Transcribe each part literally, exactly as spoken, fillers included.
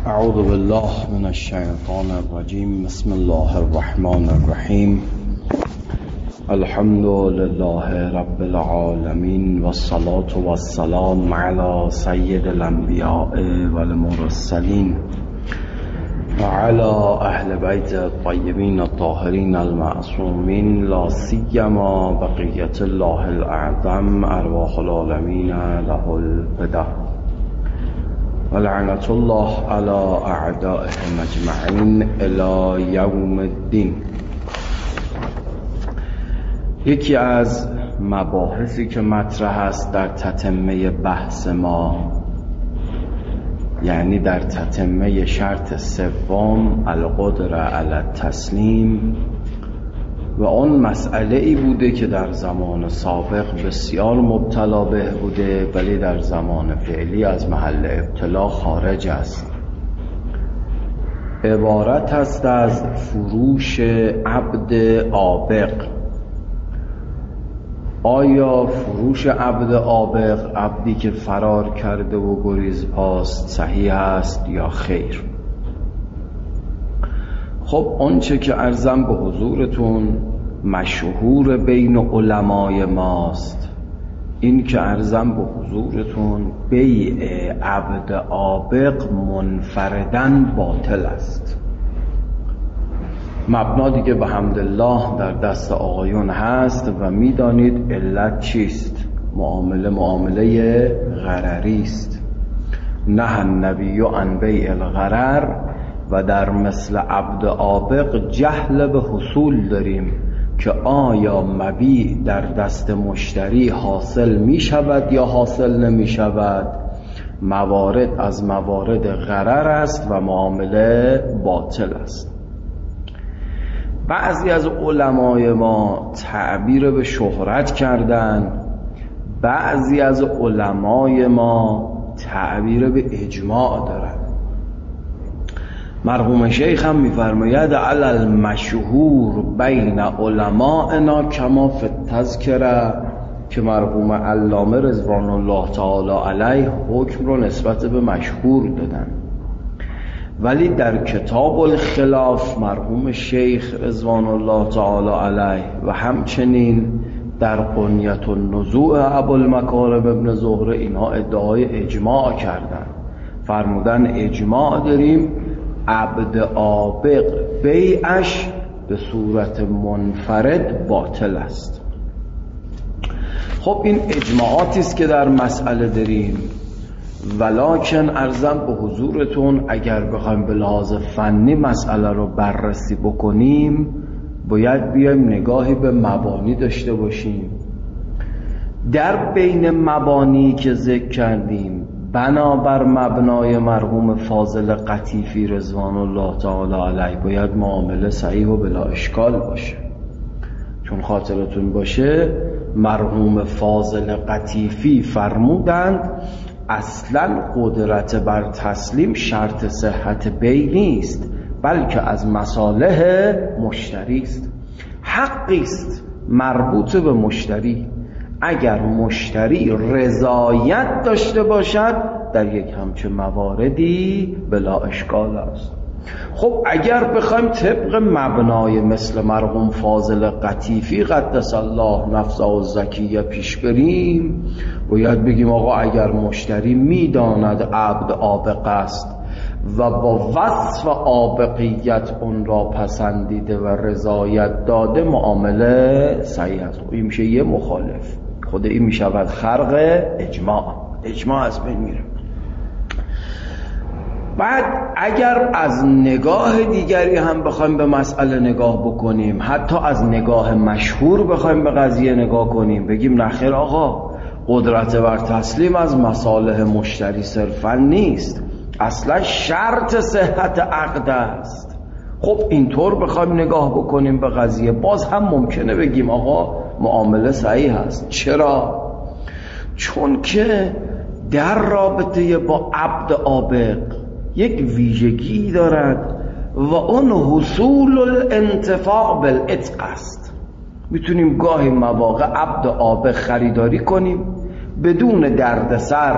اعوذ بالله من الشیطان الرجیم. بسم الله الرحمن الرحیم. الحمد لله رب العالمین والصلاة والسلام علی سید الانبیاء والمرسلین وعلى اهل بیت الطیبین الطاهرین المعصومین، لا سیما بقیة الله الاعظم ارواح العالمین له الفدا ولعنة الله على اعدائهم اجمعین الی یوم الدین. یکی از مباحثی که مطرح است در تتمه بحث ما، یعنی در تتمه شرط سوم القدره علی التسلیم، و اون مسئله ای بوده که در زمان سابق بسیار مبتلا به بوده ولی در زمان فعلی از محل ابتلا خارج است. عبارت است از فروش عبد عابق. آیا فروش عبد عابق، عبدی که فرار کرده و گریز پاست، صحیح است یا خیر؟ خب آنچه که عرضم به حضورتون مشهور بین علمای ماست، این که عرضم به حضورتون بیع عبد عابق منفردن باطل است. مبنا دیگه به حمدالله در دست آقایون هست و میدانید علت چیست. معامله معامله غرری است. نه النبی عن بیع الغرر، و در مثل عبد عابق جهل به حصول داریم که آیا مبیع در دست مشتری حاصل می شود یا حاصل نمی شود. موارد از موارد غرر است و معامله باطل است. بعضی از علمای ما تعبیر به شهرت کردن، بعضی از علمای ما تعبیر به اجماع دارن. مرحوم شیخ هم میفرماید علی المشهور بین علمائنا کما فی التذکره، که مرحوم علامه رضوان الله تعالی علیه حکم رو نسبت به مشهور دادن، ولی در کتاب الخلاف مرحوم شیخ رضوان الله تعالی علیه و همچنین در قنیت النزوع ابوالمکارم ابن زهره اینها ادعای اجماع کردن. فرمودن اجماع داریم عبد عابق بیعش به صورت منفرد باطل است. خب این اجماعاتی است که در مسئله داریم، ولکن عرضم به حضورتون اگر بخوایم به لحاظ فنی مسئله رو بررسی بکنیم باید بیایم نگاهی به مبانی داشته باشیم. در بین مبانی که ذکر کردیم بنابر مبنای مرحوم فاضل قطیفی رضوان الله تعالی علیه باید معامله صحیح و بلا اشکال باشه. چون خاطرتون باشه مرحوم فاضل قطیفی فرمودند اصلا قدرت بر تسلیم شرط صحت بیع نیست، بلکه از مصالح مشتری است. حقی است مربوط به مشتری. اگر مشتری رضایت داشته باشد در یک همچه مواردی بلا اشکال است. خب اگر بخوایم طبق مبنای مثل مرحوم فاضل قطیفی قدس الله نفسه الزکیه پیش بریم، باید بگیم آقا اگر مشتری میداند عبد عابق است و با وصف عابقیت اون را پسندیده و رضایت داده معامله صحیح است. این میشه یه مخالف، خود این میشود خرق اجماع. اجماع از بین میره. بعد اگر از نگاه دیگری هم بخوایم به مسئله نگاه بکنیم، حتی از نگاه مشهور بخوایم به قضیه نگاه کنیم، بگیم نخیر آقا قدرت بر تسلیم از مصالح مشتری صرفا نیست، اصلا شرط صحت عقد است. خب اینطور بخوایم نگاه بکنیم به قضیه باز هم ممکنه بگیم آقا معامله صحیح است. چرا؟ چون که در رابطه با عبد عابق یک ویژگی دارد و اون حصول الانتفاع بالعتق است. میتونیم گاهی مواقع عبد عابق خریداری کنیم بدون دردسر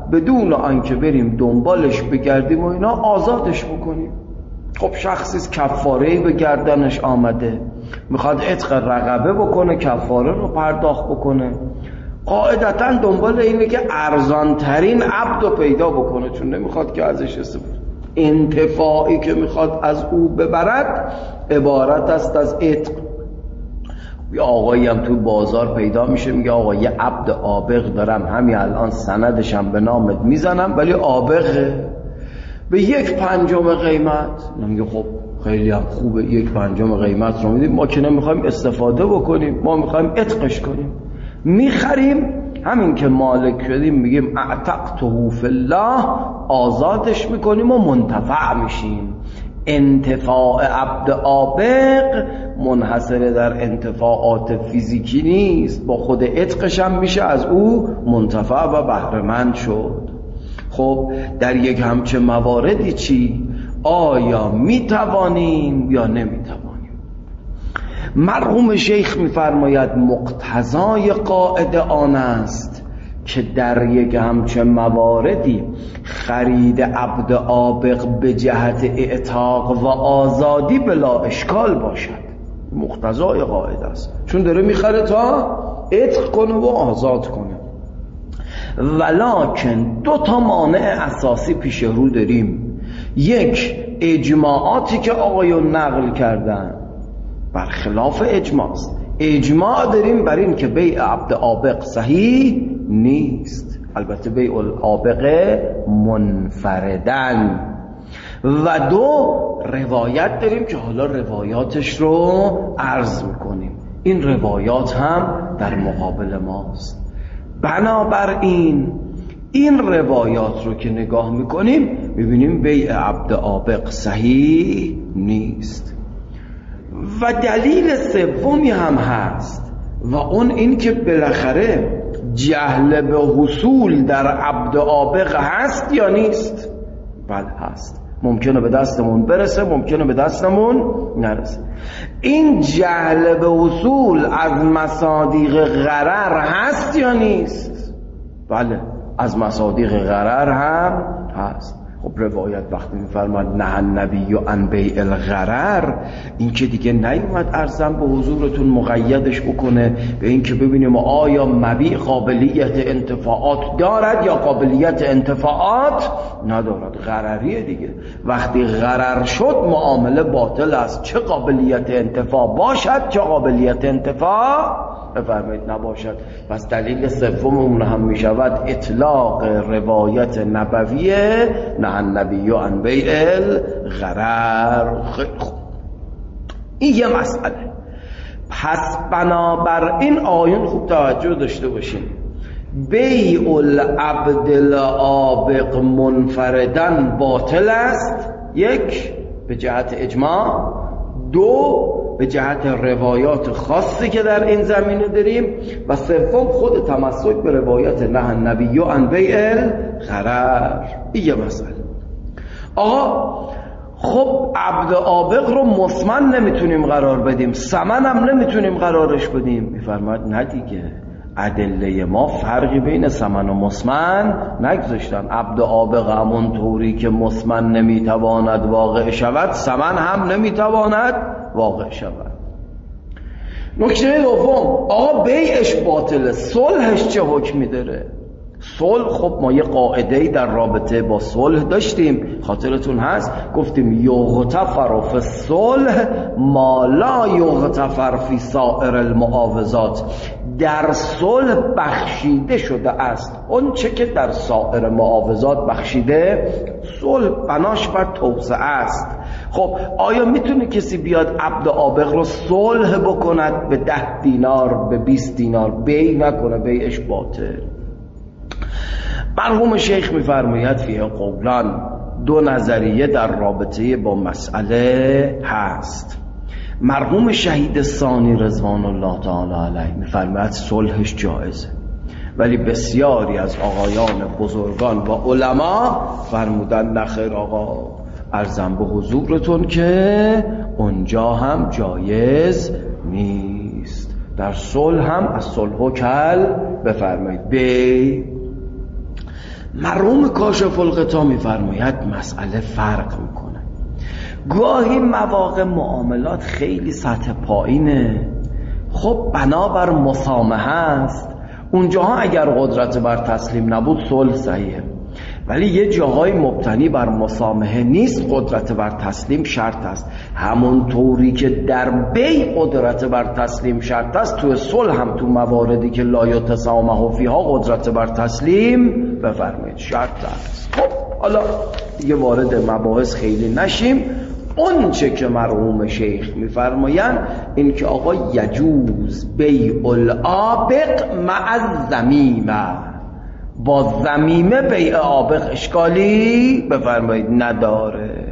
بدون آنکه بریم دنبالش بگردیم و اینا آزادش بکنیم. خب شخصی کفاره‌ای به گردنش آمده، میخواد عتق رقبه بکنه، کفاره رو پرداخت بکنه، قاعدتا دنبال اینه که ارزان ترین عبد رو پیدا بکنه، چون نمیخواد که ازش استفاده. انتفاعی که میخواد از او ببرد عبارت است از عتق. یه آقایی هم تو بازار پیدا میشه میگه آقا یه عبد آبق دارم، همین الان سندشم به نامت میزنم، ولی آبقه به یک پنجم قیمت. میگه خب خیلی هم خوبه، یک پنجم قیمت رو میدیم، ما که نمیخوایم استفاده بکنیم، ما میخوایم عتقش کنیم. میخریم، همین که مالک شدیم میگیم اعتقته فی الله، آزادش میکنیم و منتفع میشیم. انتفاع عبد آبق منحصر در انتفاعات فیزیکی نیست، با خود عتقش هم میشه از او منتفع و بهره‌مند شد. خب در یک همچه مواردی چی؟ آیا میتوانیم یا نمیتوانیم؟ مرحوم شیخ میفرماید مقتضای قاعده آن است که در یک همچه مواردی خرید عبد آبق به جهت اعتاق و آزادی بلا اشکال باشد. مقتضای قاعده است، چون داره میخره تا عتق کنه و آزاد کنه. ولکن دو تا مانع اساسی پیش رو داریم. یک، اجماعاتی که آقایون نقل کردن برخلاف اجماع است. اجماع داریم بر این که بیع عبد آبق صحیح نیست، البته بیع الآبق منفردن. و دو، روایت داریم که حالا روایاتش رو عرض میکنیم. این روایات هم در مقابل ماست. بنابراین این روایات رو که نگاه میکنیم میبینیم بیع عبد آبق صحیح نیست. و دلیل سومی هم هست و اون این که بالاخره جهل به حصول در عبد آبق هست یا نیست؟ بله هست. ممکنه به دستمون برسه، ممکنه به دستمون نرسه. این جهل به حصول از مصادیق غرر هست یا نیست؟ بله از مصادیق غرر هم هست. خب روایت وقتی میفرماد نه النبی عن بیع الغرر، این که دیگه نیومد ارزم به حضورتون مقیدش بکنه به این که ببینیم آیا مبیع قابلیت انتفاعات دارد یا قابلیت انتفاعات ندارد. غرریه دیگه. وقتی غرر شد معامله باطل است، چه قابلیت انتفاع باشد چه قابلیت انتفاع بفرمایید نباشد. پس دلیل سوم اون هم می شود اطلاق روایت نبویه نه النبی عن بیع الغرر. خیلی خوب، این یه مسئله. پس بنابراین آیون خوب توجه داشته باشیم. بیع العبد الآبق منفردن باطل است، یک به جهت اجماع، دو به جهت روایات خاصی که در این زمینه داریم، و سوم خود تمسک به روایت نه النبی عن بیع الغرر. این یه مسئله. آقا خب عبد آبق رو مسمن نمیتونیم قرار بدیم، ثمن هم نمیتونیم قرارش بدیم. میفرماید نه دیگه، ادله ما فرقی بین ثمن و مسمن نگذاشتن. عبد آبق همون طوری که مسمن نمیتواند واقع شود، ثمن هم نمیتواند واقع شود. نکته دوم، آقا بیعش باطله، صلحش چه حکمی داره؟ صلح خب ما یه قاعده‌ای در رابطه با صلح داشتیم، خاطرتون هست، گفتیم یغتفر فی الصلح ما لا یغتفر فی سائر المعاوضات. در صلح بخشیده شده است اون چه که در سایر معاوضات بخشیده. صلح بناش بر توسعه است. خب آیا میتونه کسی بیاد عبد آبق رو صلح بکند به ده دینار به بیست دینار بیع نکنه؟ بیعش باطل. مرحوم شیخ میفرماید فیه قولان، دو نظریه در رابطه با مسئله هست. مرحوم شهید ثانی رضوان الله تعالی علیه میفرماید صلحش جایزه، ولی بسیاری از آقایان بزرگان و علما فرمودن نخیر آقا، عرضم به حضورتون که اونجا هم جایز نیست. در صلح هم از صلح و کل بفرمایید. بی مرحوم کاشف الغطا میفرماید مسئله فرق میکنه. گاهی مواقع معاملات خیلی سطح پایینه، خب بنابر مسامحه است، اونجاها اگر قدرت بر تسلیم نبود صلح صحیحه، ولی یه جاهای مبتنی بر مسامحه نیست، قدرت بر تسلیم شرط است. همون طوری که در بیع قدرت بر تسلیم شرط است، تو صلح هم تو مواردی که لا یتسامح فیها قدرت بر تسلیم بفرمایید شرط است. خب حالا دیگه وارد مباحث خیلی نشیم. اون چه که مرحوم شیخ میفرمایند این که آقا یجوز بیع العابق مع الذمیمه، با ذمیمه بیع عابق اشکالی بفرمایید نداره.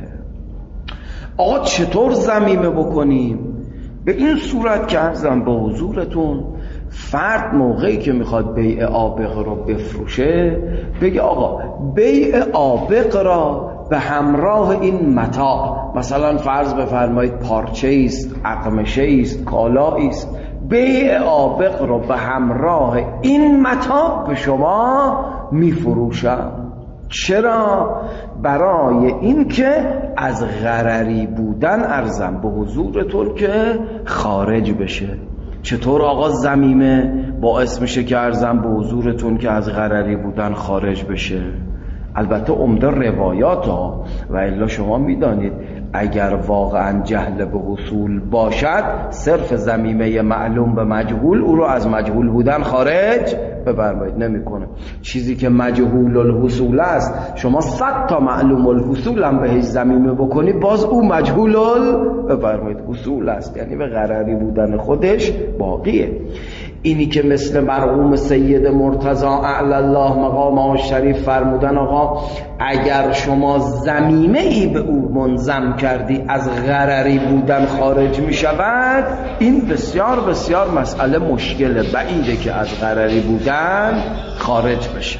آقا چطور ذمیمه بکنیم؟ به این صورت که عرضم به حضورتون، فرد موقعی که میخواد بیع عابق رو بفروشه بگه آقا بیع عابق را به همراه این متاع، مثلا فرض بفرمایید پارچه است، اقمشه است، کالایی است، بیع عابق رو به همراه این متاع به شما میفروشم. چرا؟ برای این که از غرری بودن عرضم به حضورتون که خارج بشه. چطور آقا ذمیمه باعث میشه که عرضم به حضورتون که از غرری بودن خارج بشه؟ البته عمده روایات ها، و الا شما میدانید اگر واقعا جهل به حصول باشد، صرف ذمیمه معلوم به مجهول او رو از مجهول بودن خارج بفرمایید نمیکنه. چیزی که مجهول الحصول است، شما صد تا معلوم الحصول هم بهش ذمیمه بکنی، باز او مجهول بفرمایید حصول است، یعنی به غرری بودن خودش باقیه. اینی که مثل مرحوم سید مرتضی اعلی الله مقامه شریف فرمودن آقا اگر شما ذمیمه ای به او منظم کردی از غرری بودن خارج می شود، این بسیار بسیار مسئله مشکله، بعیده که از غرری بودن خارج بشه.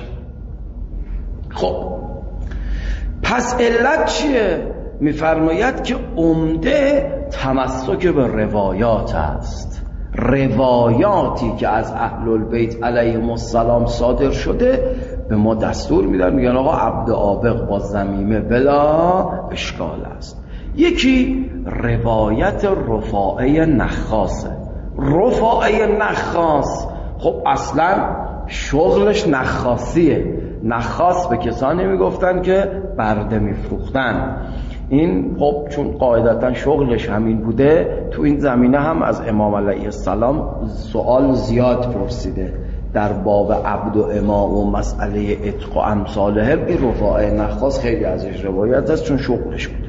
خب پس علت چیه؟ میفرماید که عمده تمسک به روایات است. روایاتی که از اهل البیت علیهم السلام صادر شده به ما دستور میدن، میگن آقا عبد عابق با ذمیمه بلا اشکال است. یکی روایت رفاعه نخاسه. رفاعه نخاس خب اصلا شغلش نخاسیه. نخاس به کسانی میگفتن که برده میفروختن. این خب چون قاعدتا شغلش همین بوده، تو این زمینه هم از امام علیه السلام سوال زیاد پرسیده در باب عبد و امام و مسئله عتق و امثاله. این رفاعه نخاس خیلی ازش روایت است چون شغلش بوده.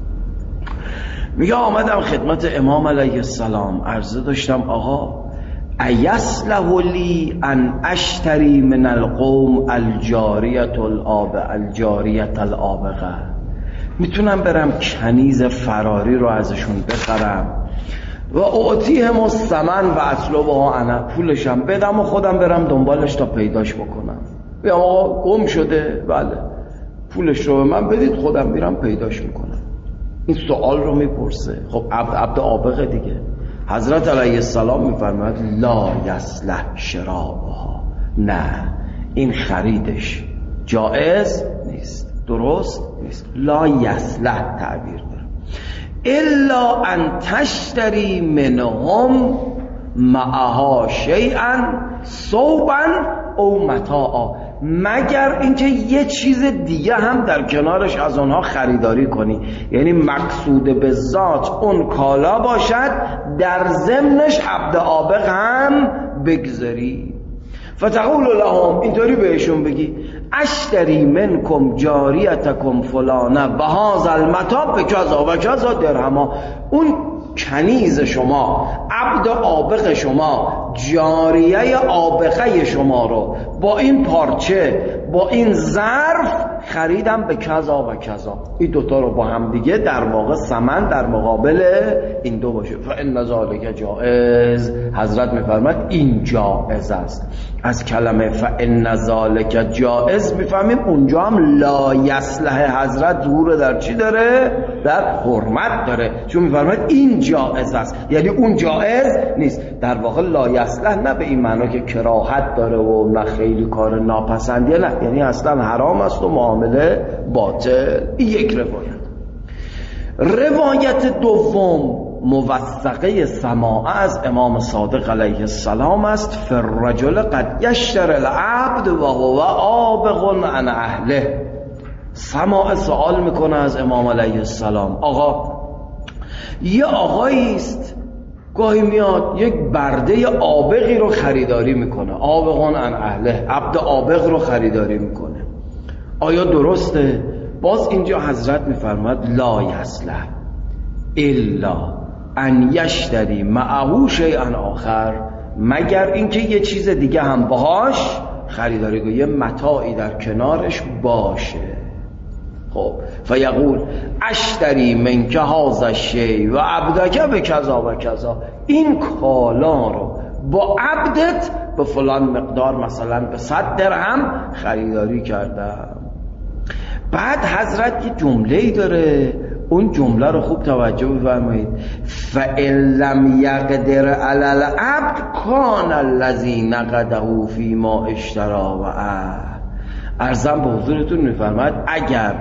میگه آمدم خدمت امام علیه السلام عرضه داشتم آقا ایصلح لی ان اشتری من القوم الجاریت الآب الجاریت الآبقه، میتونم برم کنیز فراری رو ازشون بخرم و اعطیهم الثمن و اطلبها انا، پولشم بدم و خودم برم دنبالش تا پیداش بکنم. بیام آقا گم شده، بله پولش رو به من بدید خودم میرم پیداش میکنم. این سوال رو میپرسه. خب عبد عبد عابق دیگه. حضرت علیه السلام میفرماید لا یصلح شرابها، نه این خریدش جایز نیست، درست نیست. لا یصلح تعبیر داره. الا ان تشتری منهم معها شیئا ثوبا او متاعا، مگر اینکه یه چیز دیگه هم در کنارش از اونها خریداری کنی، یعنی مقصود به ذات اون کالا باشد، در ضمنش عبد عابق هم بگذاری. فتقول لهم، اینطوری بهشون بگی اشتری منکم جاریتکم فلانه و هذا المتاع بکذا و کذا درهما، اون کنیز شما، عبد عابق شما، جاریه عابقه شما رو با این پارچه، با این ظرف خریدم به کذا و کذا. این دوتا رو با هم دیگه در واقع ثمن در مقابل این دو باشه. فإن ذلک جائز، حضرت میفرماید این جائز است. از کلمه فإن ذلک جائز میفهمیم اونجا هم لا یصلح حضرت ظهور در چی داره؟ در حرمت داره، چون میفرماید این جائز است، یعنی اون جائز نیست. در واقع لا یصلح نه به این معنا که کراهت داره و نه خیلی کار ناپسندیه، نه، یعنی اصلا حرام است و معامله باطل. این یک روایت. روایت دوم موثقه سماع از امام صادق علیه السلام است. فالرجل قد یشتر العبد و هو آبغ عن اهله. سماع سوال میکنه از امام علیه السلام، آقا یه آقایی است گاهی میاد یک برده آبغی رو خریداری میکنه، آبغ عن اهله، عبد آبغ رو خریداری میکنه، آیا درسته؟ باز اینجا حضرت میفرماید لا یصلح الا ان یشتری معه شیئا آخر، مگر اینکه یه چیز دیگه هم باهاش خریداری کنه، یه متاعی در کنارش باشه. خب فیقول اشتری منک هذا الشیء و عبدک بکذا و کذا، این کالا رو با عبدت به فلان مقدار، مثلا به صد درهم خریداری کردم. بعد حضرت یه جمله‌ای داره، اون جمله رو خوب توجه بفرمایید. فَإِن لَّمْ يَقْدِرْ عَلَى الْعَبْدِ كَانَ الَّذِي نَقَدَهُ فِيمَا اشْتَرَى وَعَهْ. عرضم به حضورتون میفرماید اگر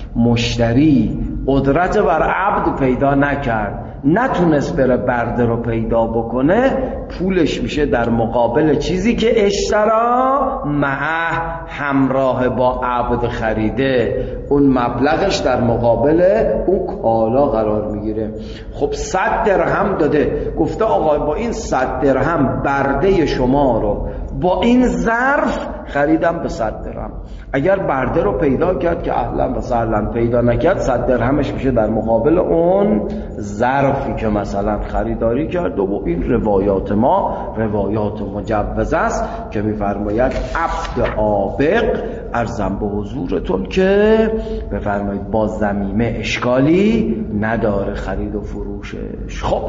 مشتری قدرت بر عبد پیدا نکرد، نتونست بره برده رو پیدا بکنه، پولش میشه در مقابل چیزی که اشترا معه، همراه با عبد خریده، اون مبلغش در مقابل اون کالا قرار میگیره. خب صد درهم داده، گفته آقا با این صد درهم برده شما رو با این ظرف خریدم به صد درهم. اگر برده رو پیدا کرد که اهلا و سهلا، پیدا نکرد صد درهمش میشه در مقابل اون ظرفی که مثلا خریداری کرد. و این روایات ما روایات مجوز است که میفرماید عبد آبغ، ارزم به حضورتون که بفرمایید با ضمیمه اشکالی نداره خرید و فروشش. خب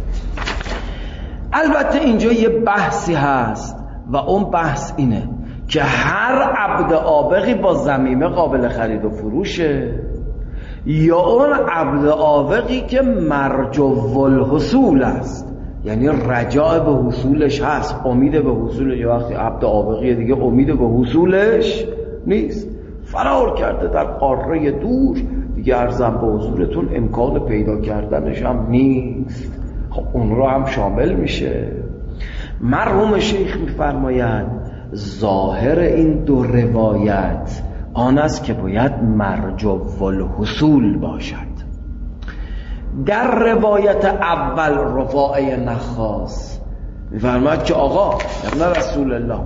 البته اینجا یه بحثی هست و اون بحث اینه که هر عبد آبغی با ضمیمه قابل خرید و فروشه، یا اون عبد آبغی که مرجو الحصول است، یعنی رجاء به حصولش هست، امید به حصول. یا وقتی عبد آبغی دیگه امید به حصولش نیست، فرار کرده در قاره دور، دیگه ارزم به حضورتون امکان پیدا کردنش هم نیست. خب اون رو هم شامل میشه. مرحوم شیخ میفرماید ظاهر این دو روایت آن است که باید مرجو الحصول باشد. در روایت اول رفاعه نخاس میفرماید که آقا ابن رسول الله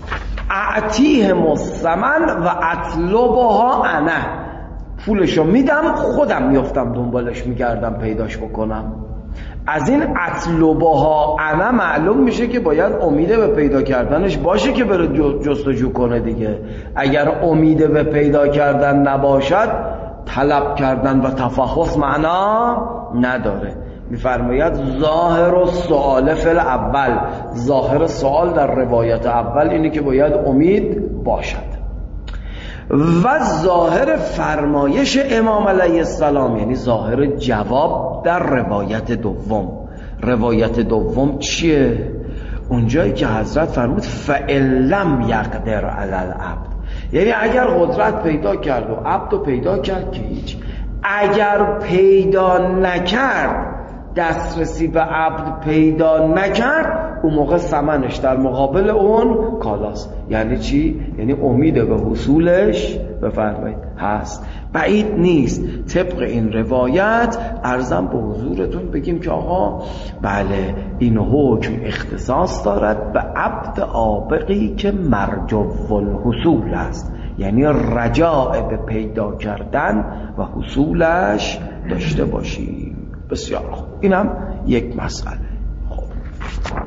اعطیهم الثمن و اطلبها انا، پولشو میدم خودم میافتم دنبالش میگردم پیداش بکنم. از این اطلبها انا معلوم میشه که باید امیده به پیدا کردنش باشه که بره جستجو کنه دیگه. اگر امیده به پیدا کردن نباشد، طلب کردن و تفحص معنا نداره. میفرماید ظاهر و سؤال فل اول، ظاهر سؤال در روایت اول اینه که باید امید باشد، و ظاهر فرمایش امام علیه السلام یعنی ظاهر جواب در روایت دوم. روایت دوم چیه؟ اونجایی که حضرت فرمود فَإِن لَّمْ یقدر علی العبد، یعنی اگر قدرت پیدا کرد و عبد رو پیدا کرد که هیچ، اگر پیدا نکرد، دسترسی به عبد پیدا نکرد، اون موقع ثمنش در مقابل اون کالاست. یعنی چی؟ یعنی امید به حصولش بفرمایید هست. بعید نیست طبق این روایت ارزم به حضورتون بگیم که آقا بله این حکم اختصاص دارد به عبد آبغی که مرجو الحصول است، یعنی رجاء به پیدا کردن و حصولش داشته باشیم. بسیار خوب، اینم یک مسئله. خب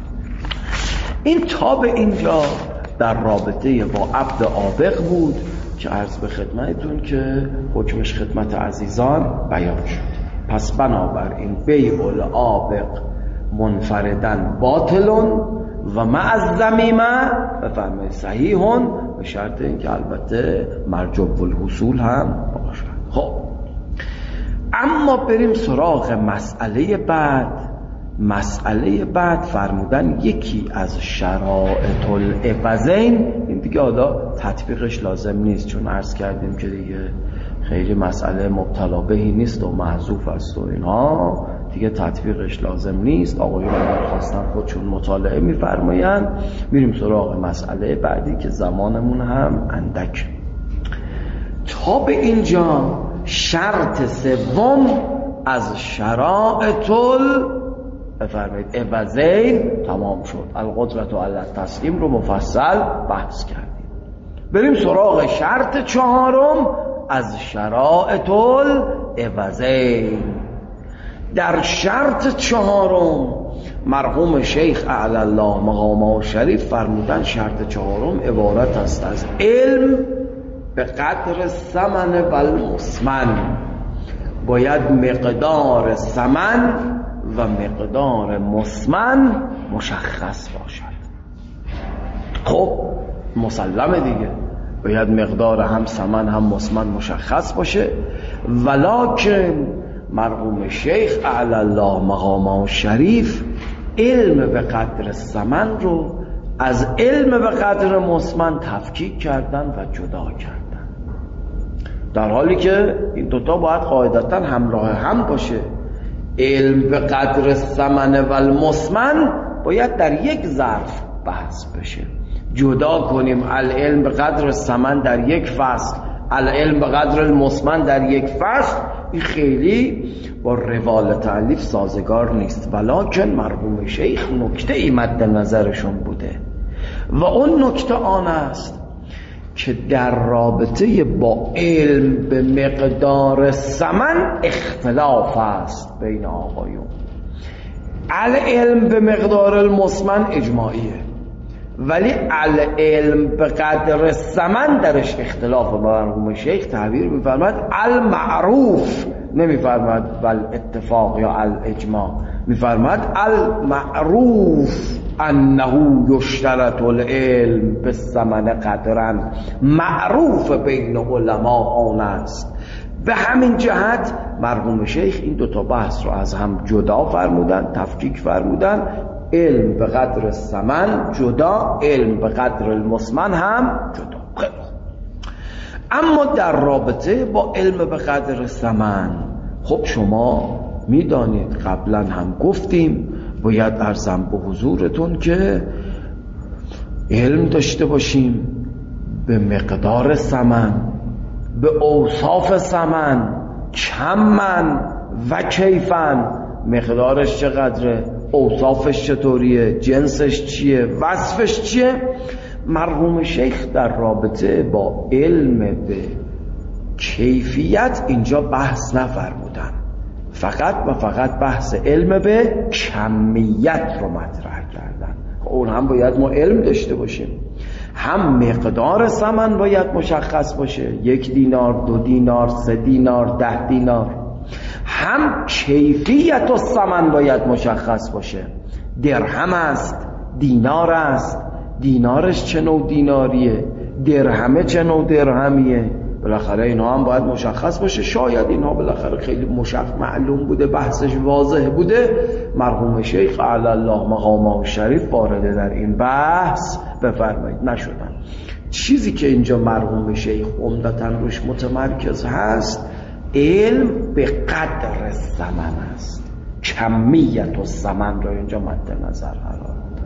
این تا به اینجا در رابطه با عبد آبغ بود که عرض به خدمتتون که حکمش خدمت عزیزان بیان شد. پس بنابراین بیع العابق منفردن باطلون و مع الذمیمه بفرمایید صحیحون، به شرط اینکه البته مرجوب الحصول هم باشد. خب اما بریم سراغ مسئله بعد. مسئله بعد فرمودن یکی از شرائط العوضین، این دیگه حالا تطبیقش لازم نیست چون عرض کردیم که دیگه خیلی مسئله مبتلا بهی نیست و محذوف است و اینها، دیگه تطبیقش لازم نیست. آقایون اگر خواستن خودشون مطالعه میفرمایند. میریم سراغ مسئله بعدی که زمانمون هم اندک. تا به اینجا شرط سوم از شرائط بفرمایید عوضین تمام شد. القدرت علی التسلیم رو مفصل بحث کردیم. بریم سراغ شرط چهارم از شرائط العوضین. در شرط چهارم مرحوم شیخ اعلی الله مقامه شریف فرمودن شرط چهارم عبارت است از علم به قدر ثمن و المثمن. باید مقدار ثمن و مقدار مثمن مشخص باشد. خب مسلمه دیگه، باید مقدار هم ثمن هم مثمن مشخص باشه. ولکن مرحوم شیخ اعلی الله مقامه شریف علم به قدر ثمن رو از علم به قدر مثمن تفکیک کردن و جدا کردن، در حالی که این دوتا باید قاعدتا همراه هم باشه. علم به قدر ثمن و المثمن باید در یک ظرف بحث بشه. جدا کنیم العلم به قدر ثمن در یک فصل، العلم به قدر المثمن در یک فصل، این خیلی با روال تألیف سازگار نیست. ولکن مرحوم شیخ نکته ای مد نظرشون بوده و اون نکته آن است که در رابطه با علم به مقدار ثمن اختلاف است بین آقایون. العلم به مقدار المثمن اجماعیه، ولی العلم به قدر ثمن درش اختلاف. مرحوم شیخ تعبیر می‌فرماید المعروف، نمی‌فرماید ول اتفاق یا الاجماع، می‌فرماید المعروف انه یشترط العلم بالثمن قدرا. معروف بین علما آن است. به همین جهت مرحوم شیخ این دوتا بحث رو از هم جدا فرمودن، تفکیک فرمودن. علم به قدر ثمن جدا، علم به قدر المثمن هم جدا. خیلی اما در رابطه با علم به قدر ثمن، خب شما میدانید قبلا هم گفتیم، باید ارزم به حضورتون که علم داشته باشیم به مقدار ثمن، به اوصاف ثمن، کمن و کیفن. مقدارش چقدره، اوصافش چطوریه، جنسش چیه، وصفش چیه. مرحوم شیخ در رابطه با علم به کیفیت اینجا بحث نفرمودن، فقط و فقط بحث علم به کمیت رو مطرح کردن. اون هم باید ما علم داشته باشیم، هم مقدار ثمن باید مشخص باشه، یک دینار، دو دینار، سه دینار، ده دینار. هم کیفیت و ثمن باید مشخص باشه، درهم است، دینار است، دینارش چه نوع دیناریه، درهمه چه نوع درهمیه. بالاخره اینها هم باید مشخص باشه. شاید اینها بالاخره خیلی مشخص معلوم بوده، بحثش واضح بوده، مرحوم شیخ اعلی الله مقامه شریف وارد در این بحث بفرمایید نشدن. چیزی که اینجا مرحوم شیخ عمدتاً روش متمرکز هست علم به قدر ثمن است. کمیت و ثمن را اینجا مد نظر قرار داد.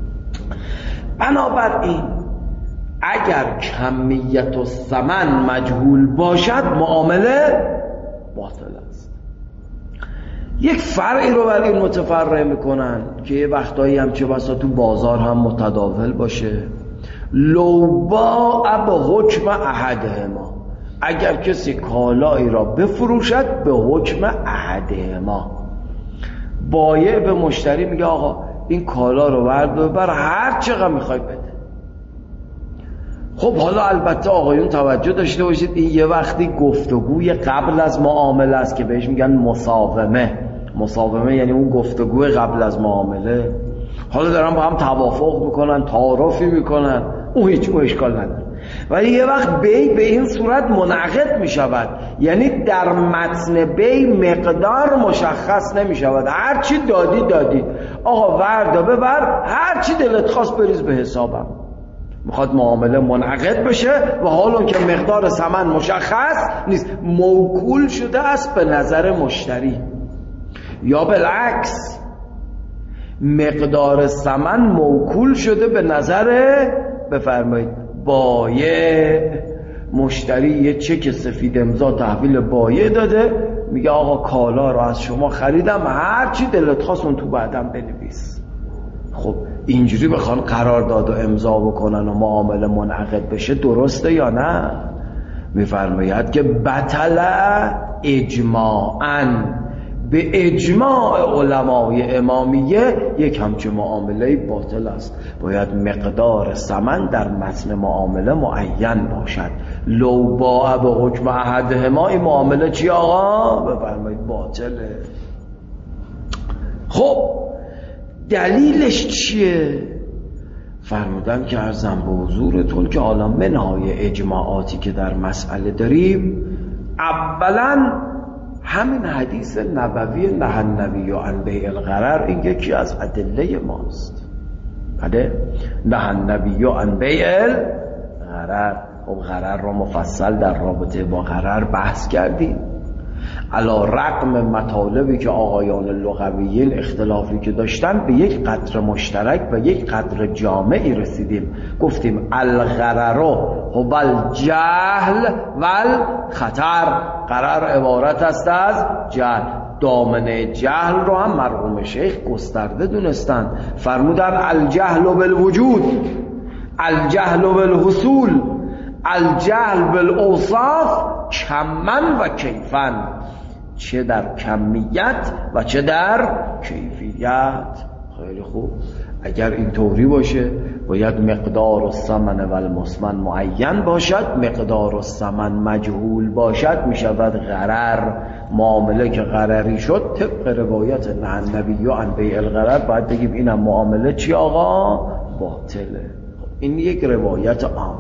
بنابراین اگر کمیت و ثمن مجهول باشد معامله باطل است. یک فرعی رو بر این متفرع میکنن که یه وقتایی هم چه بسا تو بازار هم متداول باشه. لو باع به حکم احدهما، اگر کسی کالایی را بفروشد به حکم احدهما، بایع به مشتری میگه آقا این کالا رو برد و بر هر چقدر میخوای بده. خب حالا البته آقایون توجه داشته باشید این یه وقتی گفتگوی قبل از معامله است که بهش میگن مساومه. مساومه یعنی اون گفتگوی قبل از معامله. حالا دارن با هم توافق میکنن، تعارفی میکنن، اون هیچ اشکال نداره. ولی یه وقت بی به این صورت منعقد میشود، یعنی در متن بی مقدار مشخص نمیشود. هر چی دادی دادی، آقا وردا ببر، هر چی دلت خواست بریز به حسابم. میخواد معامله منعقد بشه و حالا اون که مقدار ثمن مشخص نیست، موکول شده است به نظر مشتری. یا بالعکس مقدار ثمن موکول شده به نظر بفرمایید بایع. مشتری یه چک سفید امضا تحویل بایع داده، میگه آقا کالا رو از شما خریدم، هر چی دلت خواست اون تو بعدم بنویس. خب اینجوری بخوان قرارداد و امضا بکنن و معامله منعقد بشه درسته یا نه؟ میفرماید که بطل اجماعاً، به اجماع علمای امامیه یک همچه معامله باطل است. باید مقدار ثمن در متن معامله معین باشد. لو باع به حکم احدهما، این معامله چی آقا؟ بفرمایید باطله. خب دلیلش چیه؟ فرمودن که عرضم به حضورتون که حالا منهای اجماعاتی که در مسئله داریم، اولا همین حدیث نبوی نهی النبی عن بیع الغرر، این یکی از ادله ماست. بله، نهی النبی عن بیع الغرر. خب غرر رو مفصل در رابطه با غرر بحث کردیم، علی رغم مطالبی که آقایان لغویین اختلافی که داشتن به یک قدر مشترک و یک قدر جامعی رسیدیم. گفتیم الغرر هو الجهل والخطر. غرر عبارت است از جهل. دامنه جهل رو هم مرحوم شیخ گسترده دونستن. فرمودن الجهل بالوجود، الجهل بالحصول، الجهل بالاوصاف، کمن و کیفن، چه در کمیت و چه در کیفیت. خیلی خوب، اگر این طوری باشه باید مقدار الثمن و المثمن معین باشد. مقدار الثمن مجهول باشد میشود غرر. معامله که غرری شد طبق روایت نهی النبی عن بیع الغرر باید بگیم اینم معامله چی آقا؟ باطله. این یک روایت عام.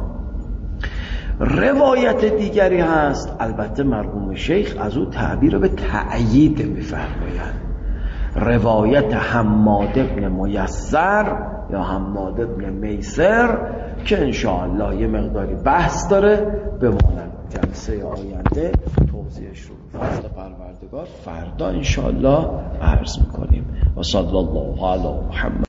روایت دیگری هست، البته مرحوم شیخ از او تعبیر به تأیید می‌فرمایند. روایت حماد بن میسر یا حماد بن میسر که انشاءالله یه مقداری بحث داره، بماند جلسه آینده توضیحش رو فضل پروردگار فردا انشاءالله عرض میکنیم. و صلی الله علی محمد.